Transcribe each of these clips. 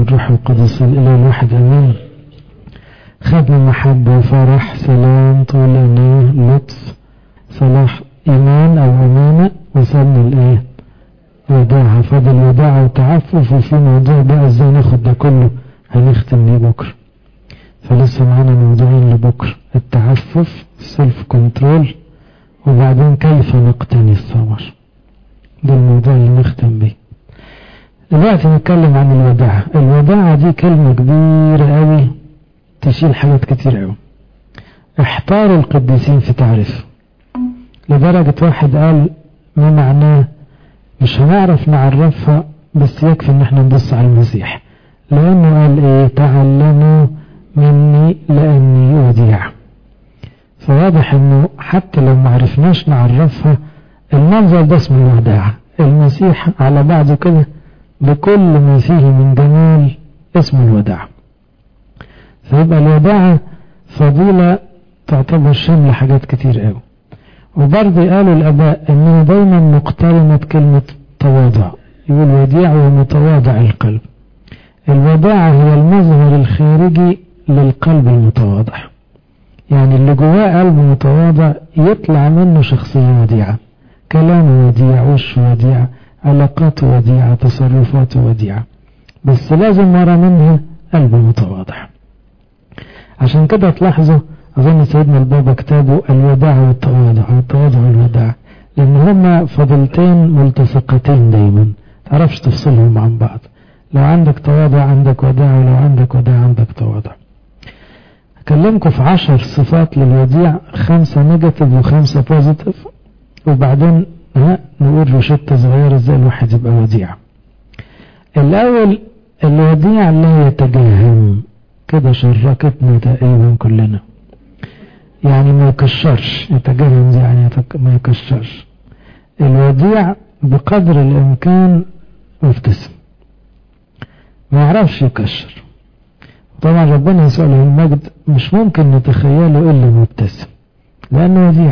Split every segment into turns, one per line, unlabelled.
والروح القدس الإله الواحد أمين. خدنا محبة وفرح سلام طول أناه لطف صلاح إيمان أو أمانة، وصلنا الإيه وداعة. فضل وداعة وتعفف، وفي موضوع بقى ازاي ناخد ده كله هنختم بيه بكرة. فلسه معانا موضوعين لبكرة: التعفف سيلف كنترول، وبعدين كيف نقتني الثمر. ده الموضوع اللي نختم بيه دلوقتي. نتكلم عن الوداعة. الوداعة دي كلمة كبيرة قوي تشيل حاجات كتير قوي. احتار القديسين في تعريف، لدرجة واحد قال ما معناه مش هنعرف نعرفها، بس يكفي ان احنا نبص على المسيح، لانه قال ايه؟ تعلموا مني لاني وديع. فواضح انه حتى لو معرفناش نعرفها، المنظر ده اسمه الوداعة. المسيح على بعضه كده بكل ما فيه من جمال اسمه الوداعة. فيبقى الوداعة فضيلة تعتبر شاملة حاجات كتير قوي. وبرضه قالوا الآباء انه دايما مقترنة كلمة تواضع، يقول وديع ومتواضع القلب. الوداعة هي المظهر الخارجي للقلب المتواضع، يعني اللي جواه قلب متواضع يطلع منه شخصية وديعة، كلامه وديع، وشه وديع، علاقاته وديعة، تصرفاته وديعة، بس لازم ورا منها قلب متواضع. عشان كده تلاحظوا أظن سيدنا البابا كتابه الوداعة والتواضع، والتواضع والوداعة، لأن هما فضلتين ملتصقتين دايما، تعرفش تفصلهم عن بعض. لو عندك تواضع عندك وداعة، ولو عندك وداعة عندك تواضع. أكلمكم في 10 صفات للوديع، 5 نيجاتيف و5 بوزيتيف، وبعدين نقول روشتة صغيرة ازاي الواحد يبقى وديع. الأول، الوديع لا يتجهم، كده شركتنا تقريبا كلنا، يعني ما يكشرش. يتجهم دي يعني ما يكشرش. الوديع بقدر الإمكان مبتسم، ما يعرفش يكشر. طبعا ربنا يسوع له المجد مش ممكن نتخيله إلا مبتسم، لأنه وديع،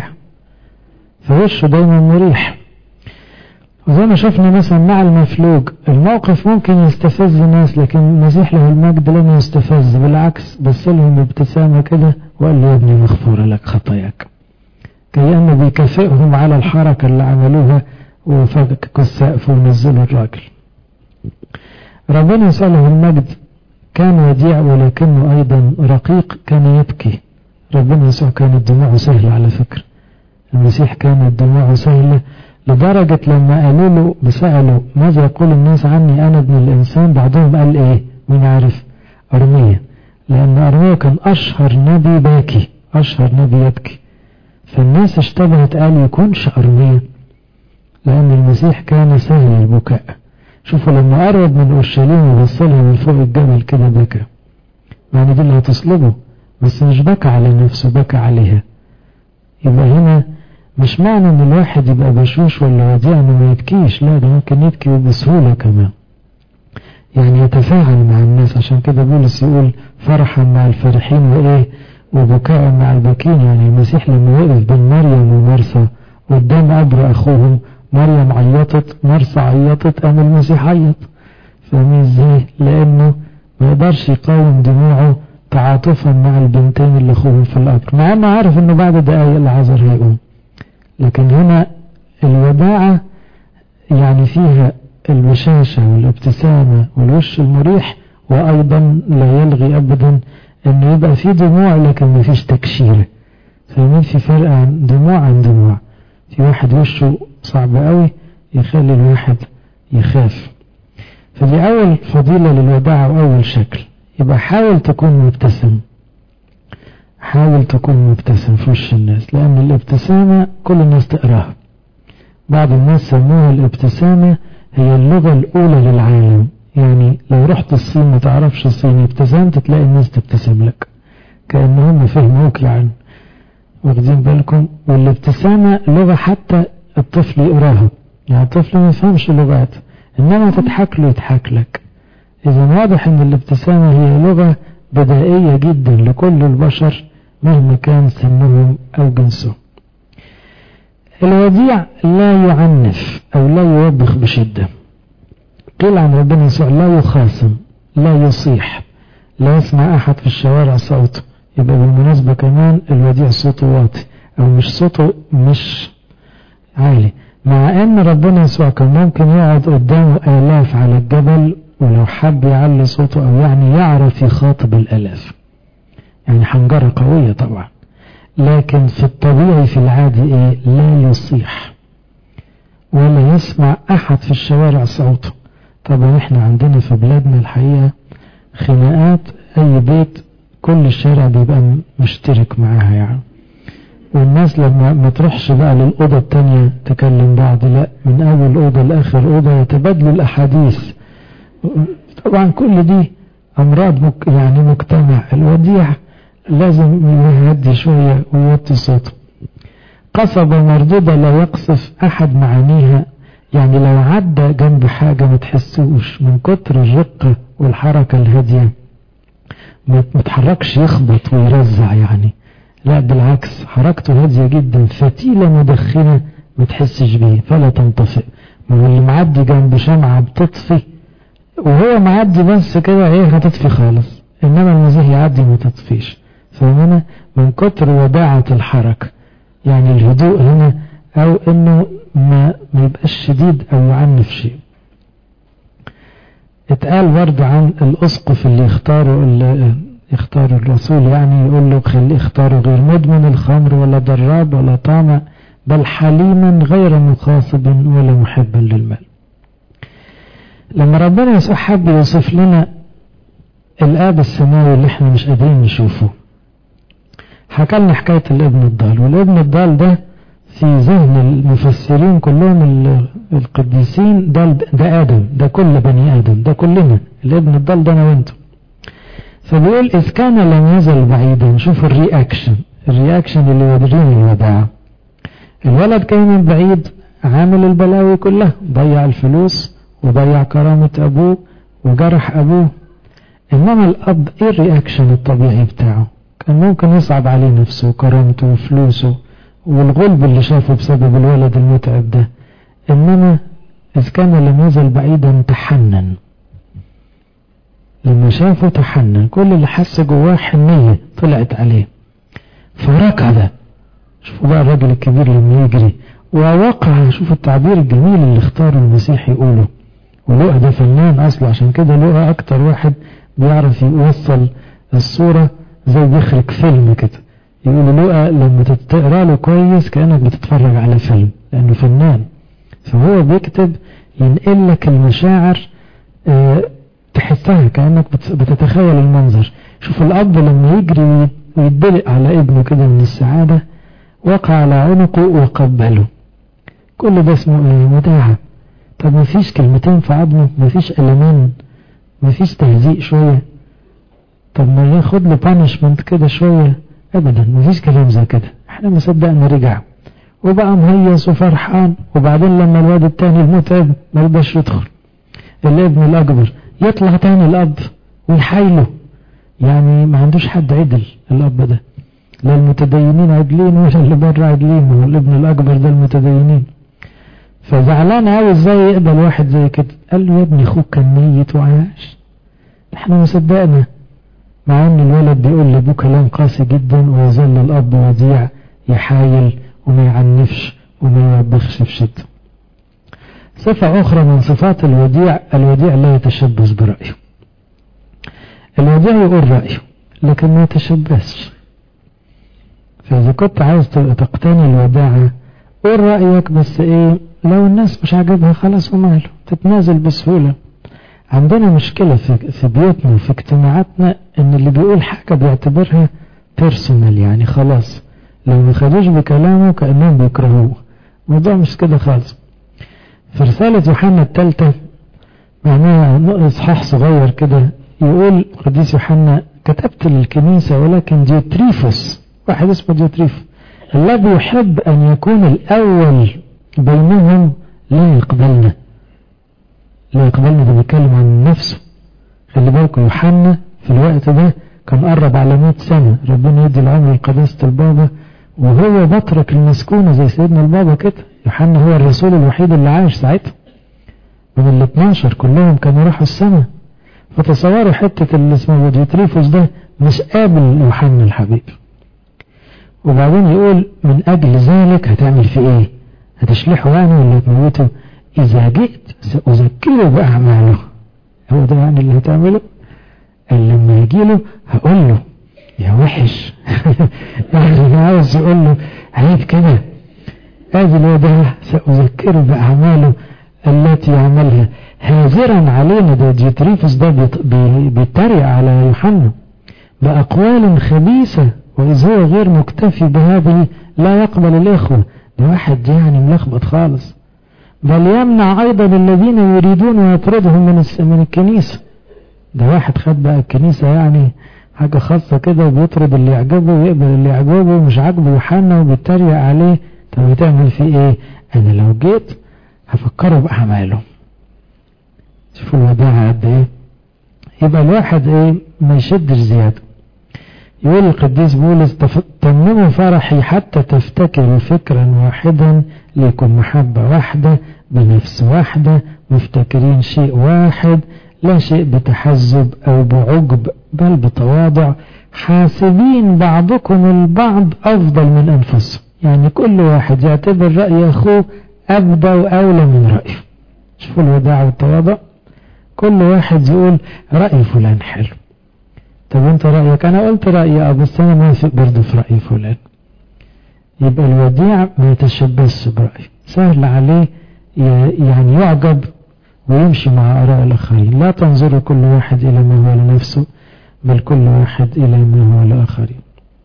فوشه دايما مريح. وزي ما شفنا مثلا مع المفلوج، الموقف ممكن يستفز الناس، لكن المسيح له المجد لم يستفز، بالعكس بس لهم ابتسامة كده وقال له يا ابني مغفورة لك خطاياك، كأنه بيكافئهم على الحركة اللي عملوها وفكوا السقف ونزلوا الراجل. ربنا يسوع له المجد كان وديع ولكنه أيضا رقيق، كان يبكي. ربنا يسوع كانت دموعه سهلة على فكرة. المسيح كانت دموعه سهلة لدرجة لما قالوا له بسألوا ماذا يقول الناس عني أنا ابن الإنسان، بعضهم قال إيه؟ مين عارف؟ أرميا، لأن أرميا كان أشهر نبي باكي، أشهر نبي يبكي. فالناس اشتبهت قال يكونش أرميا، لأن المسيح كان سهل البكاء. شوفوا لما قرب من أورشليم وبصلها من فوق الجبل كده بكى، يعني دي اللي هتصلبه، بس مش بكى على نفسه، بكى عليها. يبقى هنا مش معنى ان الواحد يبقى بشوش ولا وديع انه ما يبكيش، لا، ده ممكن يبكي بسهولة كمان، يعني يتفاعل مع الناس. عشان كده بولس يقول فرحا مع الفرحين وايه وبكاء مع الباكين. يعني المسيح لما وقف بين مريم ومرسى قدام قبر اخوهم، مريم عيطت، مرسى عيطت، قام المسيح عيط. فاهمين ازاي؟ لانه ما يقدرش يقاوم دموعه تعاطفا مع البنتين اللي اخوهم في القبر، مع انه عارف انه بعد دقايق العذر هيقوم. لكن هنا الوداعة يعني فيها البشاشة والابتسامة والوش المريح، وأيضا لا يلغي أبدا أنه يبقى فيه دموع لكن ما فيش تكشير. فاهمين؟ في فرق عن دموع عن دموع. في واحد وشه صعب قوي يخلي الواحد يخاف. فدي أول فضيلة للوداعة وأول شكل. يبقى حاول تكون مبتسم، حاول تكون مبتسم في وش الناس، لأن الابتسامة كل الناس تقراها. بعض الناس سموها الابتسامة هي اللغة الأولى للعالم. يعني لو رحت الصين ما تعرفش الصيني، ابتسمت تلاقي الناس تبتسم لك كأنهم فهموك، يعني واخدين بالكم؟ والابتسامة لغة حتى الطفل يقراها، يعني الطفل ما يفهمش لغات، إنما تضحك له يضحك لك. إذا واضح أن الابتسامة هي لغة بدائية جدا لكل البشر مهما كان سنهم أو جنسهم. الوديع لا يعنف أو لا يوبخ بشدة. قيل عن ربنا يسوع لا يخاصم، لا يصيح، لا يسمع أحد في الشوارع صوته. يبقى بالمناسبة كمان الوديع صوته واطي أو مش صوته مش عالي، مع أن ربنا يسوع كان ممكن يقعد قدامه آلاف على الجبل ولو حب يعلي صوته أو يعني يعرف يخاطب الآلاف، يعني حنجرة قوية طبعا، لكن في الطبيعي في العادي إيه؟ لا يصيح ولا يسمع أحد في الشوارع صوته. طبعا احنا عندنا في بلادنا الحقيقة خناقات أي بيت كل الشارع بيبقى مشترك معاها يعني، والناس لما ما تروحش بقى للأوضة التانية تكلم بعض، لا من أول أوضة لآخر أوضة يتبادلوا الأحاديث. طبعا كل دي أمراض يعني مجتمع. الوديع لازم يهدي شوية ويوطي صوته. قصبة مردودة لا يقصف أحد معانيها، يعني لو عدى جنب حاجة ما تحسوش من كتر الرقة والحركة الهادية، ما تحركش يخبط ويرزع يعني، لا بالعكس حركته هادية جدا. فتيلة مدخنة ما تحسش بيه فلا تنطفئ، ما هو اللي معدي جنب شمعة بتطفي وهو معدي بس كده ايه هتطفي خالص، انما المسيح يعدي ما تطفيش. فهنا من كتر وداعة الحركة يعني الهدوء هنا، او انه ما يبقاش شديد او يعنف شيء. اتقال برضه عن الاسقف اللي يختار الرسول، يعني يقول له خليه اختاره غير مدمن الخمر ولا ضراب ولا طامع، بل حليما غير مخاصب ولا محبا للمال. لما ربنا يسوع حب يوصف لنا الآب السماوي اللي احنا مش قادرين نشوفه، حكى لنا حكاية الابن الضال. والابن الضال ده في ذهن المفسرين كلهم القديسين ده آدم، ده كل بني آدم، ده كلنا. الابن الضال ده أنا وانتم. فبيقول إذ كان لم يزل بعيدا، شوف الرياكشن اللي يوريني الوداعة. الولد كان من بعيد عامل البلاوي كلها، ضيع الفلوس وضيع كرامة أبوه وجرح أبوه، إنما الأب إيه الرياكشن الطبيعي بتاعه؟ كان ممكن يصعب عليه نفسه وكرامته وفلوسه والغلب اللي شافه بسبب الولد المتعب ده، إنما إذ كان لم يزل بعيدا تحنن. لما شافه تحنن، كل اللي حس جواه حنية طلعت عليه فركض. شوفوا بقى الراجل الكبير لما يجري ووقع. شوفوا التعبير الجميل اللي اختاره المسيح يقوله. ولوقا ده فنان أصلا، عشان كده لوقا أكتر واحد بيعرف يوصل الصورة زي بيخرج فيلم كده. يقولوا لوقا لما تقرأ له كويس كأنك بتتفرج على فيلم، لأنه فنان. فهو بيكتب ينقل لك المشاعر تحسها كأنك بتتخيل المنظر. شوف الأب لما يجري ويدلق على ابنه كده من السعادة، وقع على عنقه وقبله. كل ده اسمه وداعة. طب ما فيش كلمتين في عظمه؟ ما فيش قلمان؟ ما فيش تهزيء شوية؟ طب ما ياخد له بانشمنت كده شوية؟ أبدا، ما فيش كلام زي كده. احنا ما صدقنا رجع وبقى مهيص وفرحان. وبعدين لما الواد التاني المتعب ما يقدرش يدخل، الابن الأكبر يطلع تاني الأب ويحايله. يعني ما عندوش حد عدل الأب ده، لا المتدينين عدلين ولا اللي بره عدلين، هو الابن الأكبر ده المتدينين. فزعلان قوي ازاي يقبل واحد زي كده. قال له يا ابني اخوك كان ميت وعاش. احنا ما صدقنا، مع ان الولد بيقول لابوه كلام قاسي جدا، ويظل الأب وديع يحايل وما يعنفش وما يوبخش في شده. صفة أخرى من صفات الوديع لا يتشبث برأيه. الوديع يقول رأيه لكن ما يتشبثش. فإذا كنت عايز تقتني الوداعة قول رأيك، بس إيه لو الناس مش عاجبها خلاص وماله، تتنازل بسهولة. عندنا مشكلة في بيوتنا وفي اجتماعاتنا إن اللي بيقول حاجة بيعتبرها بيرسونال، يعني خلاص لو ما خدوش بكلامه كأنهم بيكرهوه. الموضوع مش كده خالص. في رسالة يوحنا الثالثة معناها إصحاح صغير كده، يقول قديس يوحنا كتبت للكنيسة ولكن ديوتريفوس، واحد اسمه ديوتريفوس الذي يحب أن يكون الأول بينهم لا يقبلنا. ده بيتكلم عن نفسه. خلي بالكم يوحنا في الوقت ده كان قرب على 100 سنة، ربنا يدي العمر لقداسة البابا، وهو بطرك المسكونة زي سيدنا البابا كده. يوحنا هو الرسول الوحيد اللي عاش ساعتها من ال 12، كلهم كانوا راحوا السماء. فتصوروا حتة اللي اسمه ديوتريفوس ده مش قابل يوحنا الحبيب، وبعدين يقول من أجل ذلك هتعمل في إيه؟ هتشلحه يعني ولا تموته؟ إذا جئت سأذكره بأعماله. هو ده يعني اللي هتعمله؟ اللي لما يجيله هقول له يا وحش يعني عاوز يقول له عيب كده، هذا ده سأذكره بأعماله التي يعملها. هازرا علينا ده ديوتريفوس ده بيتريق على يوحنا بأقوال خبيثة، وإذ هو غير مكتفي بهذه لا يقبل الإخوة. ده واحد يعني ملخبط خالص، بل يمنع أيضا الذين يريدون يطردهم من الكنيسة. ده واحد خد بقى الكنيسة يعني حاجة خاصة كده، وبيطرد اللي يعجبه ويقبل اللي يعجبه، ومش عاجبه يوحنا وبيتريق عليه. طب هتعمل فيه ايه؟ انا لو جيت هفكره بأعماله. شوفوا الوداعة قد ايه. يبقى الواحد ايه ما يشدش زيادة. يقول القديس بولس تمموا فرحي حتى تفتكروا فكرا واحدا، ليكم محبة واحدة بنفس واحدة، مفتكرين شيء واحد، لا شيء بتحزب أو بعجب بل بتواضع، حاسبين بعضكم البعض أفضل من أنفسهم. يعني كل واحد يعتبر رأي أخوه أبدى وأولى من رأيه. شوفوا الوداع والتواضع. كل واحد يقول رأي فلان حلو. طب انت رأيك؟ أنا قلت رأيي بس أنا ما أثق برضه في رأي فلان. يبقى الوديع ما يتشبثش برأيه، سهل عليه يعني يعجب ويمشي مع آراء الآخرين. لا تنظر كل واحد إلى ما هو لنفسه، بل كل واحد إلى ما هو لآخرين.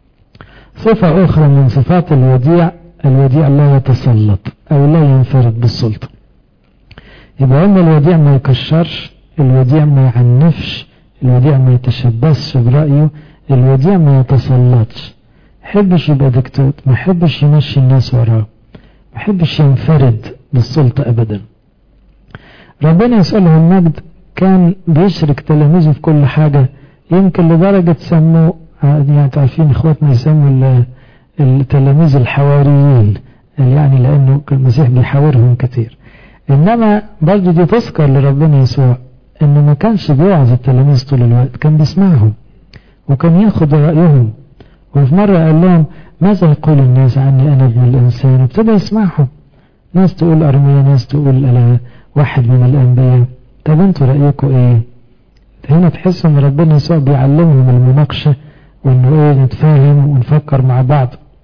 صفة أخرى من صفات الوديع لا يتسلط أو لا ينفرد بالسلطة. يبقى أن الوديع ما يكشرش، الوديع ما يعنفش، الوديع ما يتشبثش برأيه، الوديع ما يتسلطش. محبش يبقى دكتور، محبش يمشي الناس وراه، محبش ينفرد بالسلطة أبدا. ربنا يسأله المجد كان بيشرك تلاميذه في كل حاجة، يمكن لدرجة سموا يعني تعرفين اخواتنا يسموا التلاميذ الحواريين، يعني لأنه المسيح بيحاورهم كتير. إنما برضه دي تذكر لربنا يسوع إنه ما كانش بيوعظ التلاميذ طول الوقت، كان بيسمعهم وكان ياخد رأيهم. وفي مرة قال لهم ماذا يقول الناس عني أنا ابن الإنسان؟ وابتدى يسمعهم، ناس تقول أرميا، ناس تقول واحد من الأنبياء. طب انتوا رأيكم ايه؟ هنا تحس ان ربنا يسوع بيعلمهم المناقشة، وانه ايه نتفاهم ونفكر مع بعض.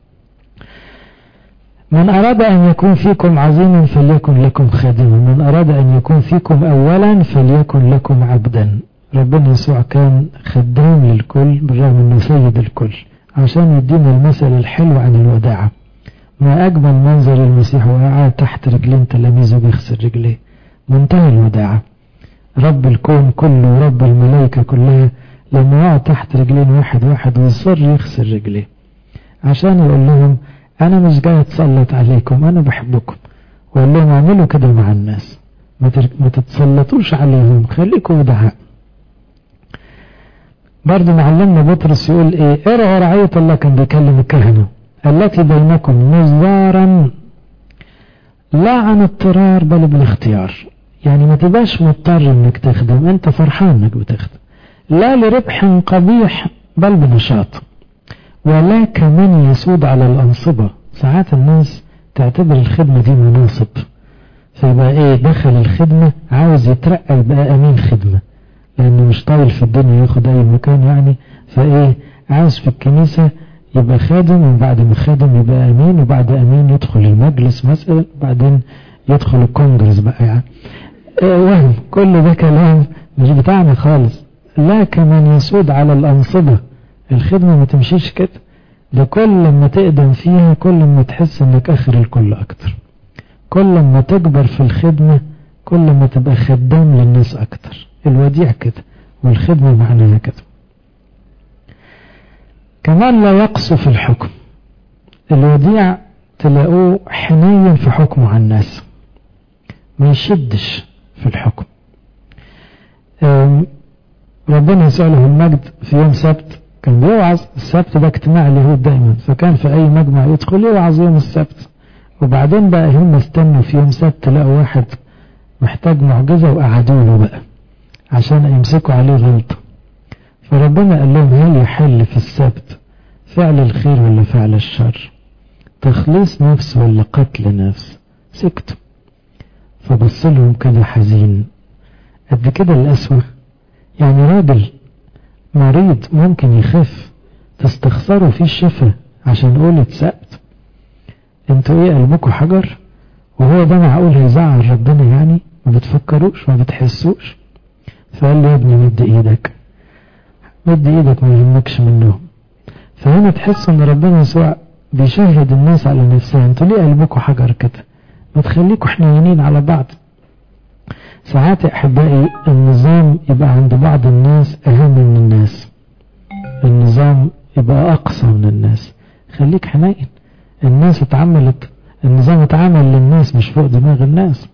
من أراد أن يكون فيكم عظيما فليكن لكم خادما، من أراد أن يكون فيكم أولا فليكن لكم عبدا. ربنا يسوع كان خدام للكل بالرغم أنه سيد الكل، عشان يدينا المثل الحلو عن الوداعة. ما أجمل منظر المسيح وقاعد تحت رجلين تلاميذه بيغسل رجليه، منتهى الوداعة. رب الكون كله ورب الملائكة كلها لما يقعد تحت رجلين واحد واحد ويصر يغسل رجليه، عشان يقول لهم أنا مش جاي أتسلط عليكم، أنا بحبكم. وقال لهم اعملوا كده مع الناس، ما تتسلطوش عليهم، خليكم ودعاء. برضو معلمنا بطرس يقول ايه؟ ارعوا رعية الله، كان بيكلم الكهنة التي بينكم مزدارا لا عن اضطرار بل بالاختيار. يعني ما تبقاش مضطر انك تخدم، انت فرحان انك بتخدم، لا لربح قبيح بل بنشاط، ولا كمن يسود على الأنصبة. ساعات الناس تعتبر الخدمة دي مناصب، فيبقى ايه دخل الخدمة عاوز يترقى يبقى امين خدمة، لانه مش طايل في الدنيا ياخد اي مكان يعني، فايه عاوز في الكنيسة يبقى خادم، وبعد ما خادم يبقى امين، وبعد امين يدخل المجلس مثلا، وبعدين يدخل الكونجرس بقى يعني. وهم كل ده كلام مش بتاعنا خالص. لا كمن يسود على الأنصبة، الخدمة ما تمشيش كده. ده كل ما تقدم فيها كل ما تحس انك اخر الكل اكتر، كل ما تكبر في الخدمة كل ما تبقى خدام للناس اكتر. الوديع كده، والخدمة معناها كده. كمان لا يقسو في الحكم. الوديع تلاقوه حنين في حكمه على الناس، ما يشدش في الحكم. ربنا يسأله المجد في يوم سبت كان بيوعظ. السبت ده اجتماع اليهود دايما، فكان في اي مجمع يدخل يوعظ يوم السبت. وبعدين بقى هم استنوا في يوم سبت لقوا واحد محتاج معجزة وقعدوا له بقى، عشان يمسكوا عليه غلطة. فربنا قال لهم هل يحل في السبت فعل الخير ولا فعل الشر، تخليص نفس ولا قتل نفس؟ سكتوا. فبص لهم كده حزين، قد كده الأسوأ. يعني راجل مريض ممكن يخف تستخسروا فيه الشفاء عشان قولة سبت؟ انتوا ايه قلبكوا حجر؟ وهو ده معقول هيزعل ربنا يعني؟ ما بتفكروش ما بتحسوش؟ فقال له يا ابني مد ايدك، مد ايدك ما يهمكش منهم. فهنا تحسوا ان ربنا يسوع بيشهد الناس على نفسها، انتوا ليه قلبكوا حجر كده؟ ما تخليكوا حنينين على بعض. ساعات يا احبائي النظام يبقى عند بعض الناس اهم من الناس، النظام يبقى اقصى من الناس. خليك حنين. الناس اتعملت، النظام اتعمل للناس مش فوق دماغ الناس.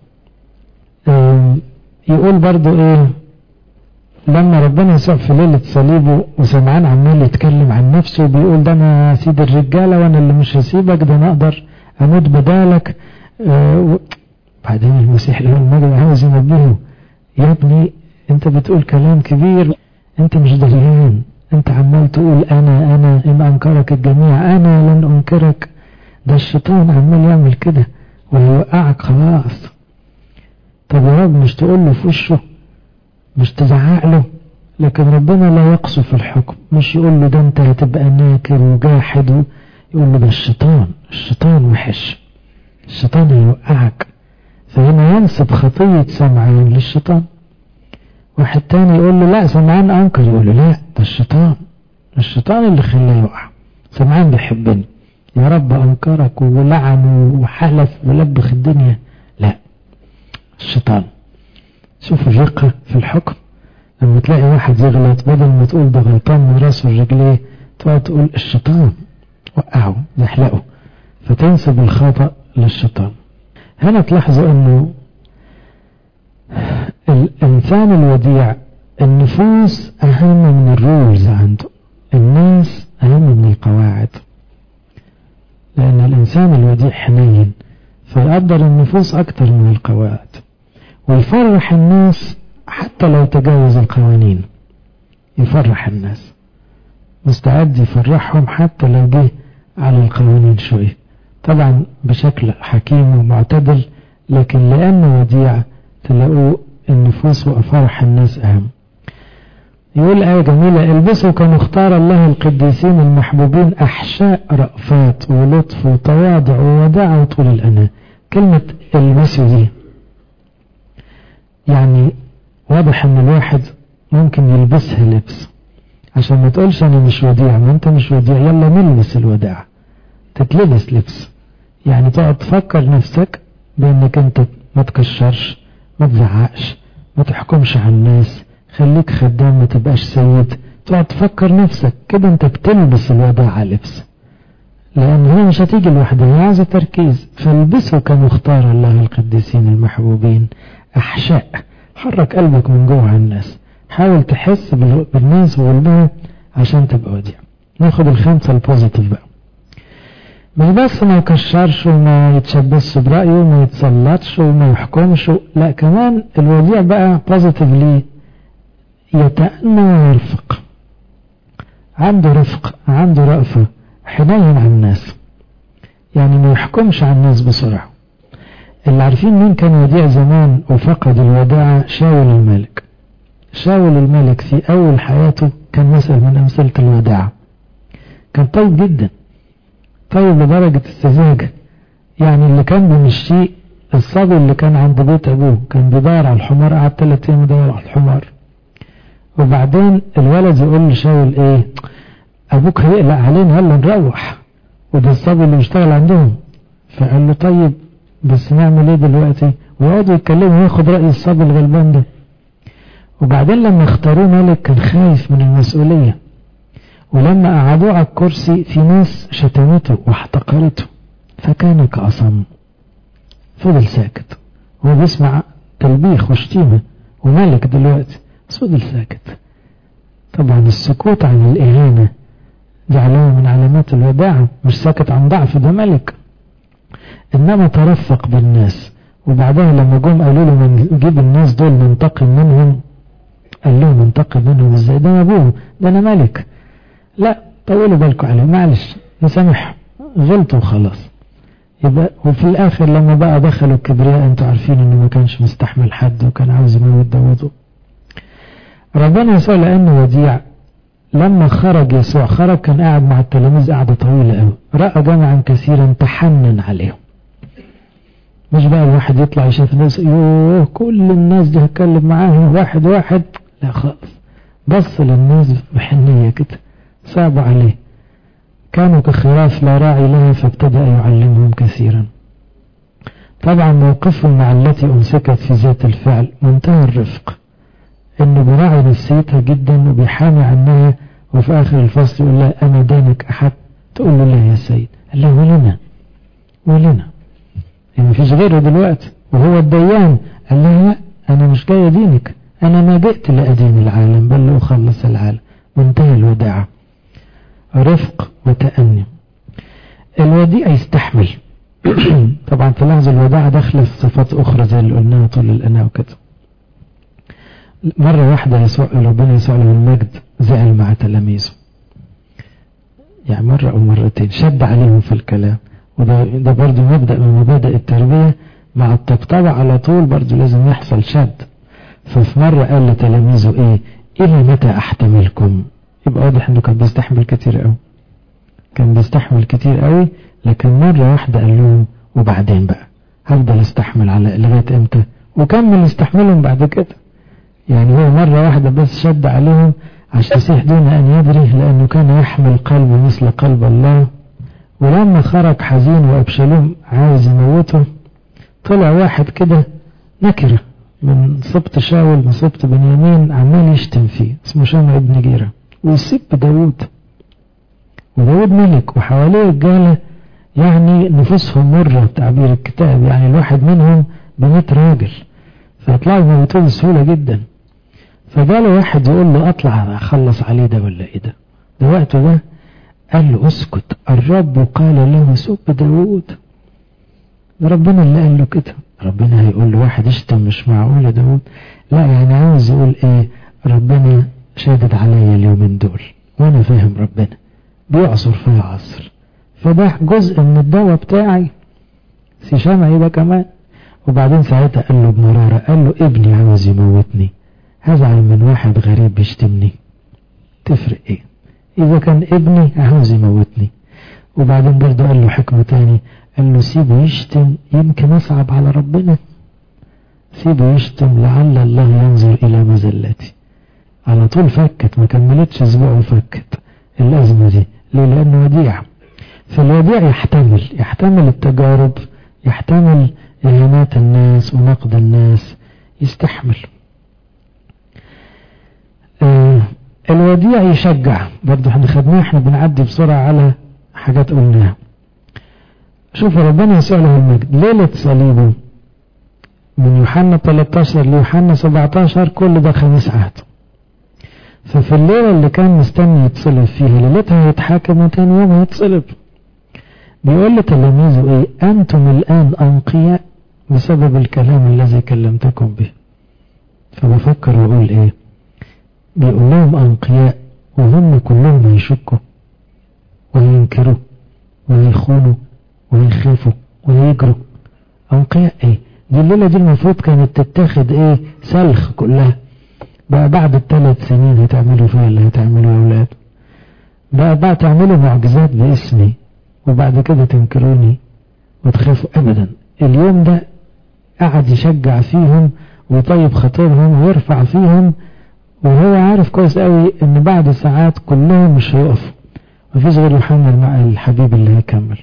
يقول برضو ايه لما ربنا يسوع في ليلة صليبه وسمعان عمال يتكلم عن نفسه بيقول ده انا سيد الرجالة وانا اللي مش هسيبك، ده انا اقدر اموت بدالك. بعدين المسيح له المجد عاوز ينبهه، يا ابني انت بتقول كلام كبير، انت مش دريان، انت عمال تقول انا ان انكرك الجميع انا لن انكرك. ده الشيطان عمال يعمل كده ويوقعك خلاص. طب يا رب مش تقول له في وشه، مش تزعق له؟ لكن ربنا لا يقسو في الحكم، مش يقول له ده انت هتبقى ناكر وجاحد، يقول له ده الشيطان وحش، الشيطان هيوقعك. فهنا ينسب خطية سمعان للشيطان. واحد تاني يقول له لا سمعان انكر، يقول له لا ده الشيطان اللي خلاه يوقع. سمعان بيحبني يا رب انكرك ولعن وحلف ولبخ الدنيا، لا الشيطان. شوف الرقة في الحكم. لما تلاقي واحد يغلط بدل ما تقول ده غلطان من راسه ورجليه تقعد تقول الشيطان وقعه زحلقه، فتنسب الخطأ للشيطان. هنا تلاحظوا انه الانسان الوديع النفوس اهم من الرولز عنده، الناس اهم من القواعد. لان الانسان الوديع حنين فيقدر النفوس اكتر من القواعد، ويفرح الناس حتى لو تجاوز القوانين. يفرح الناس، مستعد يفرحهم حتى لو جه على القوانين شوية، طبعا بشكل حكيم ومعتدل، لكن لأنه وديع تلاقوا النفوس وفرح الناس أهم. يقول آية جميلة، البسوا كمختار الله القديسين المحبوبين أحشاء رأفات ولطف وتواضع ووداع وطول الأناة. كلمة البسوا دي يعني واضح ان الواحد ممكن يلبسها لبس عشان ما تقولش انا مش وديع. ما انت مش وديع، يلا نلبس الوداع، تتلبس لبس. يعني تقعد تفكر نفسك بانك انت ما تكشرش، ما تزعقش، ما تحكمش على الناس، خليك خدام ما تبقاش سيد. تقعد تفكر نفسك كده انت بتلبس الوداع لبس، لان هي مش هتيجي لوحدها، هي عايزه تركيز. فالبسوا كمختار الله القديسين المحبوبين احشاء. حرك قلبك من جوه على الناس، حاول تحس بالناس وقلبها عشان تبقى وديع. ناخد الخمسة البوزيتيف بقى. مش بس ما يكشرش وما يتشبسش برأيه وما يتسلطش وما يحكمش، لا كمان الوديع بقى بوزيتيف ليه؟ يتأنى ويرفق، عنده رفق، عنده رأفة، حنين على الناس، يعني ما يحكمش على الناس بسرعة. اللي عارفين مين كان وديع زمان وفقد الوداعة؟ شاول الملك. شاول الملك في أول حياته كان مثل من أمثلة الوداعة، كان طيب جدا، طيب لدرجة السذاجة. يعني اللي كان بيمشيه الصبي اللي كان عند بيت أبوه كان بيدور على الحمار، قعد 3 أيام يدور على الحمار. وبعدين الولد يقول لشاول ايه؟ أبوك هيقلق علينا، يلا نروح، وده الصبي اللي بيشتغل عندهم. فقال له طيب بس نعمل ايه دلوقتي؟ ويقعدوا يتكلموا وياخد رأي الصبي الغلبان ده. وبعدين لما اختاروه ملك كان خايف من المسؤولية، ولما قعدوه على الكرسي في ناس شتمته واحتقرته فكان كأصم، فضل ساكت. هو بيسمع تلبيخ وشتيمة وملك دلوقتي، بس فضل ساكت. طبعا السكوت عن الإهانة دي علامة من علامات الوداعة، مش ساكت عن ضعف، ده ملك. إنما ترفق بالناس. وبعدها لما جم قالوا له نجيب الناس دول ننتقم منهم، قال لهم انتقم منهم ازاي؟ ده ابوه، ده انا ملك. لا، طولوا بالكم عليه، معلش نسامح، غلطوا وخلاص. يبقى وفي الاخر لما بقى دخلوا الكبرياء، انتوا عارفين انه ما كانش مستحمل حد وكان عاوز يموت داوود. ربنا يسوع لانه وديع، لما خرج يسوع خرج كان قاعد مع التلاميذ قعدة طويلة قوي، رأى جمعا كثيرا تحنن عليهم. مش بقى الواحد يطلع يشوف الناس يوه كل الناس دي هتكلم معاهم واحد واحد، لا خالص، بص للناس بحنية كده، صعب عليه. كانوا كخراف لا راعي لها فابتدأ يعلمهم كثيرا. طبعا موقفه مع التي أمسكت في ذات الفعل منتهى الرفق، انه براعي نفسيتها جدا وبيحامي عنها، وفي اخر الفصل يقول لها انا دانك احد؟ تقول له لا يا سيد. قال له ولنا يعني مفيش غيره دلوقتي وهو الديان. قال لها لا، انا مش جاي ادينك، انا ما جئت لادين العالم بل لاخلص العالم. منتهى الوداعة، رفق وتأني. الوديع يستحمل. طبعا تلاحظوا الوداعة داخله في صفات اخرى زي اللي قلناها طول الاناء وكده. مرة واحدة ربنا يسوع له المجد زعل مع تلاميذه، يعني مرة أو مرتين شد عليهم في الكلام، وده برضو مبدأ من مبادئ التربية، مع الطبطبة على طول برضو لازم يحصل شد. ففي مرة قال لتلاميذه ايه؟ إلى متى أحتملكم؟ يبقى واضح انه كان بيستحمل كتير قوي، لكن مرة واحدة قال لهم وبعدين بقى هفضل استحمل على لغاية امتى؟ وكمل يستحملهم بعد كده. يعني هو مرة واحدة بس شد عليهم عشان يسيح دون أن يدري، لأنه كان يحمل قلبه مثل قلب الله. ولما خرج حزين وأبشالوم عاوز يموته، طلع واحد كده نكرة من سبط شاول من سبط بنيامين عمال يشتم فيه، اسمه شمع ابن جيرة، ويسيب داود. وداود ملك وحواليه رجالة يعني نفوسهم مرة تعبير الكتاب، يعني الواحد منهم ب100 راجل، فيطلعوا موتوه بسهولة جدا. فجاله واحد يقول له اطلع اخلص عليه ده ولا ايه ده؟ ده وقته ده. قال له اسكت، الرب قال له سب داود. ده ربنا اللي قال له كده. ربنا هيقول له واحد اشتم؟ مش معقول داود. لا، يعني عاوز يقول ايه؟ ربنا شادد عليا اليومين دول وانا فاهم ربنا بيعصر فيها عصر، فده جزء من الدواء بتاعي. سي شمعي ده كمان. وبعدين ساعتها قال له بمرارة، قال له ابني عاوز يموتني، هزعل من واحد غريب بيشتمني؟ تفرق ايه اذا كان ابني عاوز يموتني؟ وبعدين برضه قال له حكمة تاني، قال له سيبه يشتم يمكن اصعب على ربنا، سيبه يشتم لعل الله ينظر الى مزلتي. على طول فكت، ما كملتش اسبوع وفكت الازمة دي. ليه؟ لانه وديع. فالوديع يحتمل التجارب، يحتمل إهانات الناس ونقد الناس، يستحمل. الوديع يشجع. برضو احنا خدناه، احنا بنعدي بسرعة على حاجات قلناها. شوفوا ربنا يسوع له المجد ليلة صليبه من يوحنا 13 ليوحنا 17 كل ده 5 عهد. ففي الليلة اللي كان مستني يتصلب فيها ليلتها يتحاكم وتاني يوم هيتصلب. بيقول لتلاميذه ايه؟ انتم الان انقياء بسبب الكلام الذي كلمتكم به. فبفكر واقول ايه؟ بيقول لهم انقياء وهم كلهم يشكوا وينكروا ويخونوا ويخافوا ويجروا. انقياء ايه؟ دي الليلة دي المفروض كانت تتاخد ايه؟ سلخ كلها. بقى بعد ال3 سنين هتعملوا فيها اللي هتعملوا يا اولاد. بقى تعملوا معجزات باسمي وبعد كده تنكروني وتخافوا؟ ابدا. اليوم ده قعد يشجع فيهم ويطيب خاطرهم ويرفع فيهم، وهو عارف كويس قوي ان بعد ساعات كلهم مش هيقفوا، مفيش غير يوحنا الحبيب اللي هيكمل.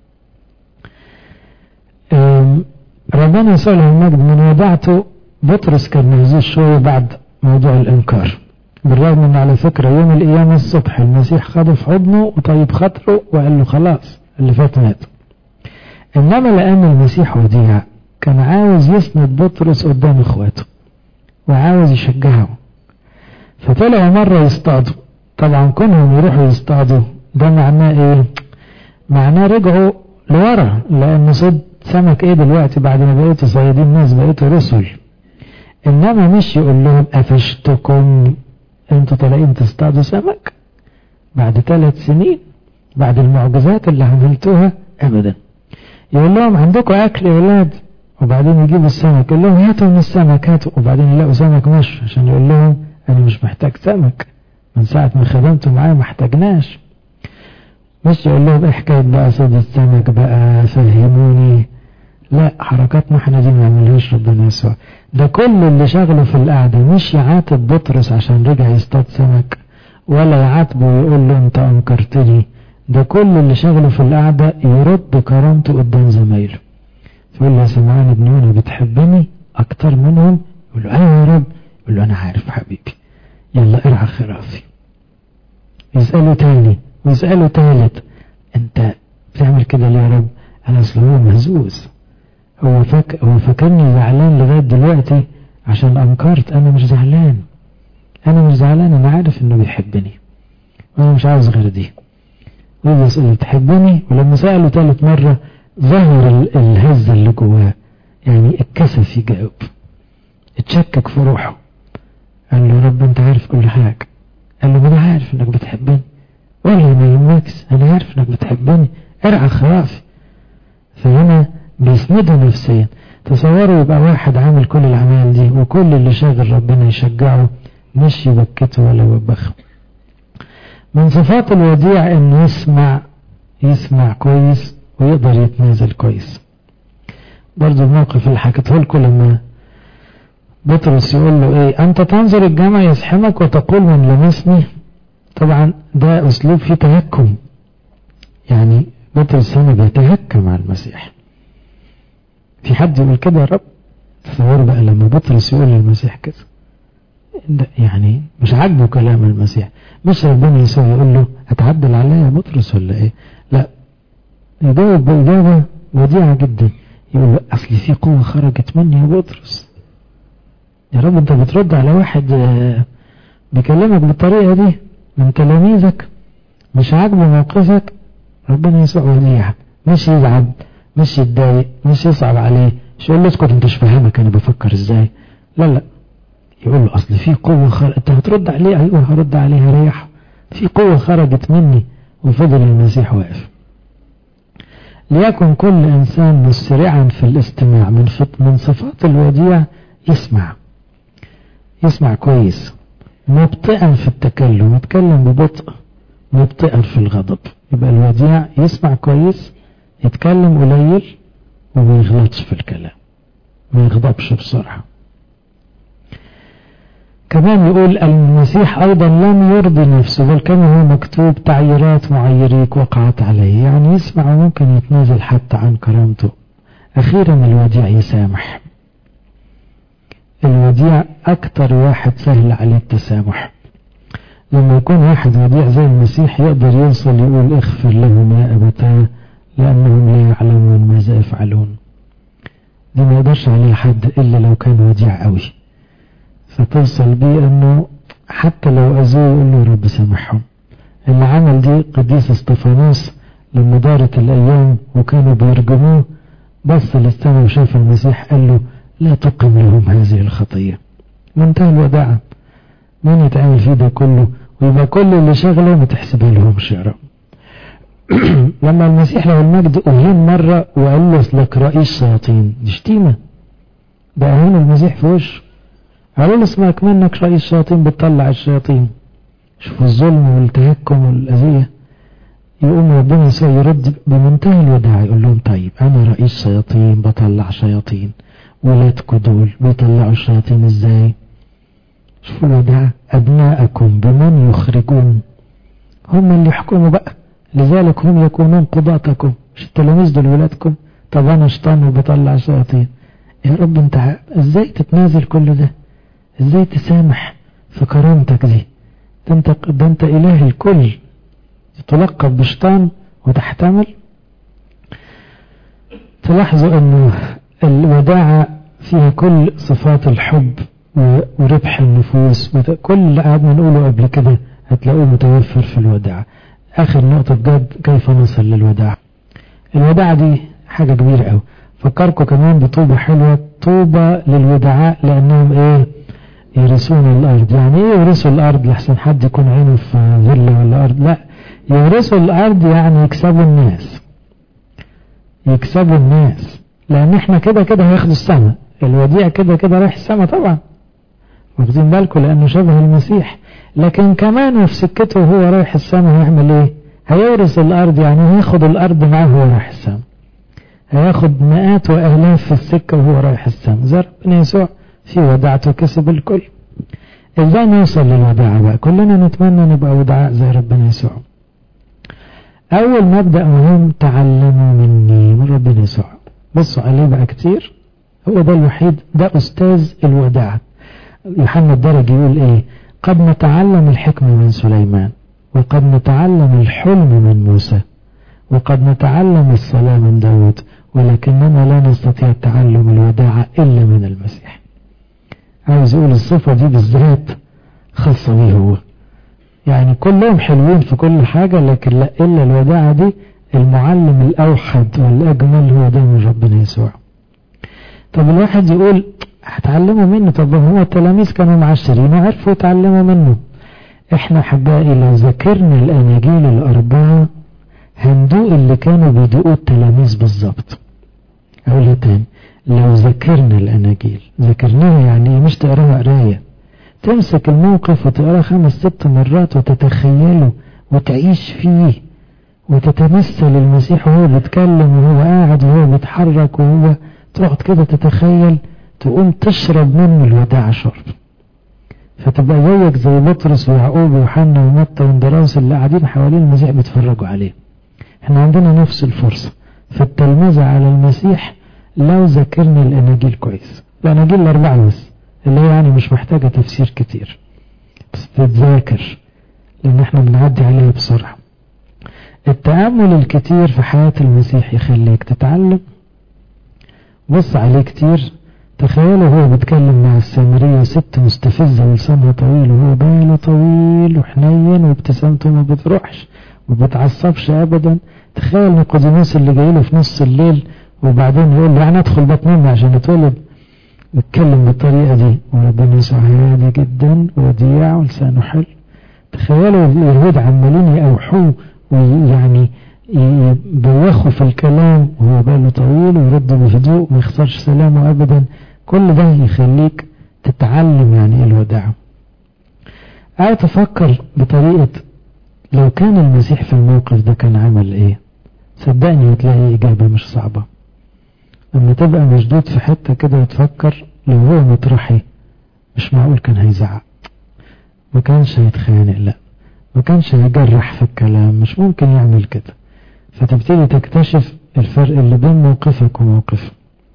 ربنا يسوع له المجد من ودعته بطرس كان مهزوز شويه بعد موضوع الانكار، بالرغم ان على فكره يوم القيامه الصبح المسيح خده في حضنه وطيب خاطره وقال له خلاص اللي فات مات. انما لان المسيح وديع كان عاوز يسند بطرس قدام اخواته وعاوز يشجعه، فطلعوا مرة يصطادوا. طبعا كونهم يروحوا يصطادوا ده معناه ايه؟ معناه رجعوا لورا، لان صيد سمك ايه دلوقتي بعد ما بقيتوا صيادين ناس، بقيتوا رسل. إنما مش يقول لهم قفشتكم انتوا طالعين تصطادوا سمك بعد 3 سنين بعد المعجزات اللي عملتوها، أبدا. يقول لهم عندكم أكل يا ولاد، وبعدين يجيبوا السمك يقول لهم هاتوا من السمك هاتوا، وبعدين يلاقوا سمك مش عشان يقول لهم أنا مش محتاج سمك، من ساعة ما خدمتوا معايا ما احتاجناش. مش يقول لهم ايه حكاية بقى صيد السمك بقى فهموني، لا، حركاتنا احنا دي ما يعملهاش ربنا يسوع. ده كل اللي شغله في القعدة مش يعاتب بطرس عشان رجع يصطاد سمك، ولا يعاتبه ويقول له انت انكرتني، ده كل اللي شغله في القعدة يرد كرامته قدام زمايله. يقول له يا سمعان ابن يونا بتحبني اكتر منهم؟ يقول له ايوه يا رب. يقول له انا عارف حبيبي، يلا ارعى خرافي. يسأله تاني ويسأله تالت، انت بتعمل كده ليه يا رب؟ انا اصل هو مهزوز، هو فاكرني زعلان لغاية دلوقتي عشان انكرت. انا مش زعلان، انا عارف انه بيحبني وانا مش عاوز غير دي. ويجي يسأله تحبني؟ ولما سأله ثالث مرة ظهر الهزة اللي جواه، يعني اتكسف يجاوب، اتشكك في روحه. قال له يا رب انت عارف كل حاجة. قال له انا عارف انك بتحبني، ولا ما يهمكش، انا عارف انك بتحبني، ارعى خرافي. فهنا بيسنده نفسيا. تصوروا يبقى واحد عامل كل العمال دي وكل اللي شاغل ربنا يشجعه، مش يبكته ولا يوبخه. من صفات الوديع انه يسمع كويس ويقدر يتنازل كويس. برضو الموقف اللي حكيته لكم لما بطرس يقول له ايه، انت تنظر الجمع يزحمك وتقول من لمسني. طبعا ده اسلوب فيه تهكم، يعني بطرس هنا بيتهكم على المسيح. في حد يقول كده يا رب؟ تصوروا بقى لما بطرس يقول للمسيح كده، يعني مش عاجبه كلام المسيح، مش ربنا يسوع يقول له هتعدل عليا يا بطرس ولا ايه؟ لا، يجاوب بإجابة وديعة جدا، يقول له اصل في قوة خرجت مني يا بطرس. يا رب انت بترد على واحد بيكلمك بالطريقة دي من تلاميذك، مش عاجبه موقفك. ربنا يسوع وديع، مش يزعل، مش يتضايق، مش يصعب عليه، مش يقول له اسكت انت مش فاهمك انا بفكر ازاي. لا، يقول له اصل في قوة انت هترد عليه؟ ايوه هرد عليه، هريحه. في قوة خرجت مني. وفضل المسيح واقف. ليكن كل انسان مسرعا في الاستماع. من صفات الوديع يسمع كويس، مبطئا في التكلم، يتكلم ببطء، مبطئا في الغضب. يبقى الوديع يسمع كويس، يتكلم قليل، وما يغلطش في الكلام، ما يغضبش بسرعة. كمان يقول المسيح أيضا لم يرضي نفسه، بل كما هو مكتوب تعييرات معيريك وقعت عليه. يعني يسمع وممكن يتنازل حتى عن كرامته. أخيرا الوديع يسامح. الوديع أكتر واحد سهل عليه التسامح. لما يكون واحد وديع زي المسيح يقدر يوصل يقول اغفر لهم يا أبتاه لأنهم لا يعلمون ماذا يفعلون. دي ما يقدرش عليها حد إلا لو كان وديع قوي. فتوصل بيه أنه حتى لو أذوه يقول له رب سامحهم. اللي عمل دي قديس استفانوس لما دارت الأيام وكانوا بيرجموه، بص للسماء وشاف المسيح قال له لا تقم لهم هذه الخطية. منتهى الوداعة. مين يتعمل فيه ده كله ويبقى كل اللي شغله ما تحسبها لهمش يا رب. لما المسيح له المجد أهين مرة وقال له لك رئيس شياطين، دي شتيمة، ده أهين المسيح في وشه. قالوا له اسمك منك رئيس شياطين بتطلع الشياطين. شوفوا الظلم والتهكم والأذية. يقوم ربنا يسوع يرد بمنتهى الوداع يقول لهم طيب أنا رئيس شياطين بطلع شياطين، ولادكم دول بيطلعوا الشياطين ازاي؟ شوفوا الوداع. أبناءكم بمن يخرجون؟ هم اللي يحكموا بقى، لذلك هم يكونون قضاتكم. مش التلاميذ دول ولادكم؟ طب أنا شيطان وبطلع شياطين. يا رب انت ازاي تتنازل كل ده؟ ازاي تسامح في كرامتك دي؟ ده انت إله الكل، تلقب بشيطان وتحتمل. تلاحظوا انه الوداعة فيها كل صفات الحب وربح النفوس، كل اللي قعدنا نقوله قبل كده هتلاقوه متوفر في الوداعة. اخر نقطة بجد، كيف نصل للوداعة؟ الوداعة دي حاجة كبيرة قوي. فكركم كمان بطوبة حلوة، طوبة للودعاء لأنهم إيه؟ يرثون الأرض. يعني إيه يورثوا الأرض؟ لحسن حد يكون عينه في فيلا ولا أرض، لا، يورثوا الأرض يعني يكسبوا الناس، يكسبوا الناس، لأن إحنا كده كده هياخدوا السماء، الوديع كده كده رايح السماء طبعا، واخدين بالكم لأنه شبه المسيح، لكن كمان وفي سكته وهو رايح السماء هيعمل إيه؟ هيورث الأرض، يعني هياخد الأرض معاه وهو رايح السماء، هياخد مئات وآلاف في السكة وهو رايح السماء. زي ربنا يسوع في وداعته كسب الكل. ازاي نوصل للوداعة بقى؟ كلنا نتمنى نبقى ودعاء زي ربنا يسوع. أول مبدأ مهم، تعلموا مني، من ربنا يسوع. بصوا عليه بقى كتير، هو ده الوحيد، ده أستاذ الوداعة. يوحنا الدرجي يقول إيه؟ قد نتعلم الحكمة من سليمان، وقد نتعلم الحلم من موسى، وقد نتعلم الصلاة من داود، ولكننا لا نستطيع تعلم الوداعة إلا من المسيح. عاوز يقول الصفة دي بالذات خاصة بيه هو، يعني كلهم حلوين في كل حاجة، لكن لا، إلا الوداعة دي المعلم الأوحد والأجمل هو ده من ربنا يسوع. طب الواحد يقول هتعلموا منه، طب هو التلاميذ كانوا معشرين وعرفوا يتعلموا منه. احنا حبائي لو ذكرنا الأناجيل الأربعة هندوق اللي كانوا بيدوقوا التلاميذ بالظبط. أقولها تاني، لو ذكرنا الأناجيل، ذكرناها يعني مش تقراها قراية، تمسك الموقف وتقراه 5-6 مرات وتتخيله وتعيش فيه وتتمثل المسيح وهو بيتكلم وهو قاعد وهو بيتحرك وهو تقعد كده تتخيل، تقوم تشرب منه الوداع شرب، فتبقى زيك زي بطرس ويعقوب ويوحنا ومتى واندراوس اللي قاعدين حوالين المسيح بيتفرجوا عليه. احنا عندنا نفس الفرصة في التلمذة على المسيح لو ذكرنا الأناجيل كويس. الأناجيل الأربعة بس اللي هي يعني مش محتاجة تفسير كتير، بس تتذاكر لأن احنا بنعدي عليها بسرعة. التأمل الكتير في حياة المسيح يخليك تتعلم. بص عليه كتير، تخيلوا هو بيتكلم مع السامرية، ست مستفزة ولسانها طويل وهو باله طويل وحنين وابتسامته ما بتروحش وما بتعصبش أبدا. تخيل نيقوديموس اللي جاي له في نص الليل وبعدين يقول له يعني ادخل بطن امي عشان اتولد، بيتكلم بالطريقة دي، وربنا يسوع هادي جدا وديع ولسانه حلو. تخيلوا اليهود عمالين يأوحوه ويعني يبوخوا في الكلام وهو باله طويل ويرد بهدوء ما يخسرش سلامه أبدا. كل ده يخليك تتعلم يعني ايه الوداع. أو تفكر بطريقة لو كان المسيح في الموقف ده كان عمل ايه. صدقني هتلاقي إجابة مش صعبة. لما تبقى مشدود في حتة كده وتفكر لو هو مطرحي مش معقول كان هيزعق، ما كانش هيتخانق، لا ما كانش هيجرح في الكلام، مش ممكن يعمل كده. فتبتدي تكتشف الفرق اللي بين موقفك وموقفه.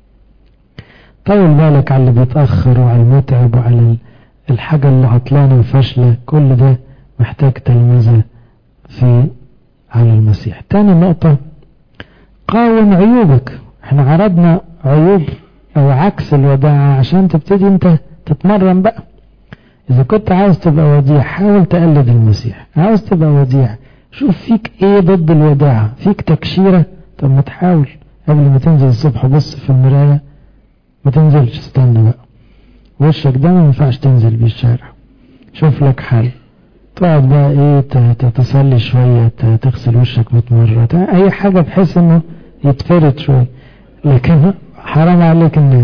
طول بالك على اللي بيتأخر وعلى المتعب وعلى الحاجة اللي عطلانة وفاشلة، كل ده محتاج تلمذة في على المسيح. تاني نقطة، قاوم عيوبك. احنا عرضنا عيوب او عكس الوداعة عشان تبتدي انت تتمرن بقى. اذا كنت عاوز تبقى وديع حاول تقلد المسيح. عاوز تبقى وديع شوف فيك ايه ضد الوداعة، فيك تكشيرة، طب ما تحاول قبل ما تنزل الصبح بص في المراية، ما تنزلش استنى بقى، وشك ده ما ينفعش تنزل بيه الشارع، شوف لك حل، تقعد بقى ايه تتسلي شوية، تغسل وشك 100 مرة، اي حاجة بحيث انه يتفرد شوية، لكن حرام عليك الناس.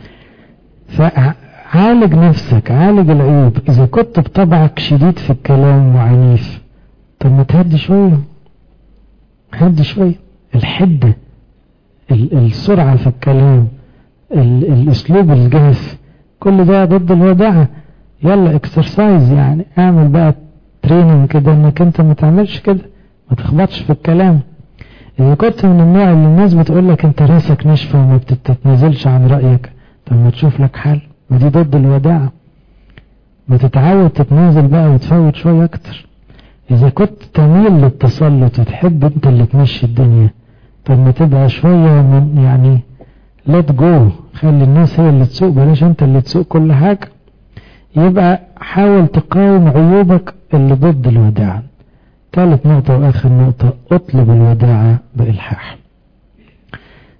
فعالج نفسك، عالج العيوب. اذا كنت بطبعك شديد في الكلام وعنيف، طب ما تهدي شوية، هدي شوية. الحدة، السرعة في الكلام، الاسلوب الجاف، كل ده ضد الوداعة. يلا اكسرسايز، يعني اعمل بقى تريننج كده انك انت ما تعملش كده، ما تخبطش في الكلام. اذا كنت من النوع اللي الناس بتقول لك انت راسك ناشفه وما بتتنازلش عن رايك، طب ما تشوف لك حل، ما دي ضد الوداعة. ما تتعود تتنازل بقى وتفوت شويه اكتر. اذا كنت تميل للتسلط وتحب انت اللي تمشي الدنيا، طب ما تبقى شويه من يعني let go، خلي الناس هي اللي تسوق، بلاش انت اللي تسوق كل حاجه. يبقى حاول تقاوم عيوبك اللي ضد الوداعة. ثالث نقطة وآخر نقطة، اطلب الوداعة بإلحاح.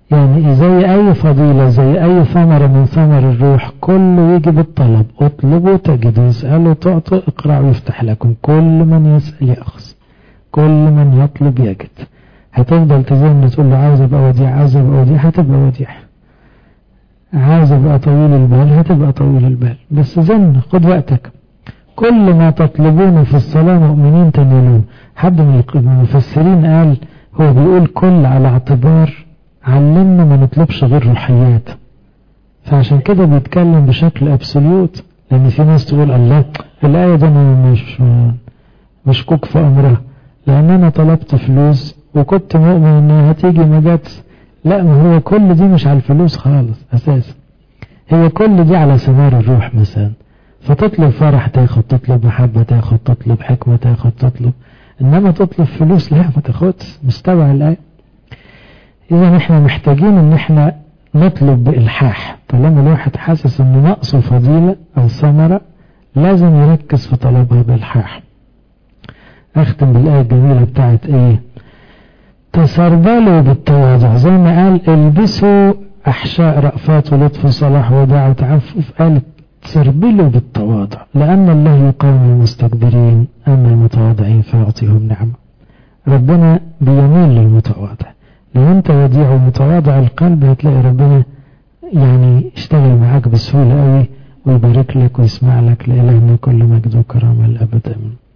يعني زي أي فضيلة، زي أي ثمرة من ثمر الروح، كله يجي بالطلب. اطلبوا تجدوا، اسألوا تعطوا، اقرأوا يفتح لكم، كل من يسأل يأخذ، كل من يطلب يجد. هتفضل تزن تقول له عاوز ابقى وديع، عاوز ابقى وديع، هتبقى وديع. عاوز ابقى طويل البال، هتبقى طويل البال. بس زن، خد وقتك. كل ما تطلبونه في الصلاة مؤمنين تنالون. حد من المفسرين قال، هو بيقول كل على اعتبار علمنا ما نطلبش غير روحيات. فعشان كده بيتكلم بشكل ابسوليوت، لان في ناس تقول الله الآية دي انا مش كوك في امرها، لان انا طلبت فلوس وكنت مؤمن انها هتيجي ما جاتش. لا، ما هو كل دي مش على الفلوس خالص اساسا، هي كل دي على ثمار الروح مثلا. فتطلب فرح تاخد، تطلب محبة تاخد، تطلب حكمة تاخد، تطلب. انما تطلب فلوس لا، ما تاخدش. مستوى الآية. اذا احنا محتاجين ان احنا نطلب بإلحاح. طالما الواحد حاسس ان نقصه فضيلة او ثمرة، لازم يركز في طلبها بإلحاح. اختم بالآية الجميلة بتاعت ايه؟ تسربلوا بالتواضع، زي ما قال البسوا احشاء رأفات ولطف وصلاح وداع وتعفف، قال تسربلوا بالتواضع، لأن الله يقاوم المستكبرين أما المتواضعين فيعطيهم نعمة. ربنا بيميل للمتواضع. لو انت وديع ومتواضع القلب، هتلاقي ربنا يعني يشتغل معاك بسهولة قوي، ويبارك لك ويسمع لك. لإلهنا كل مجد وكرامة الأبد. آمين.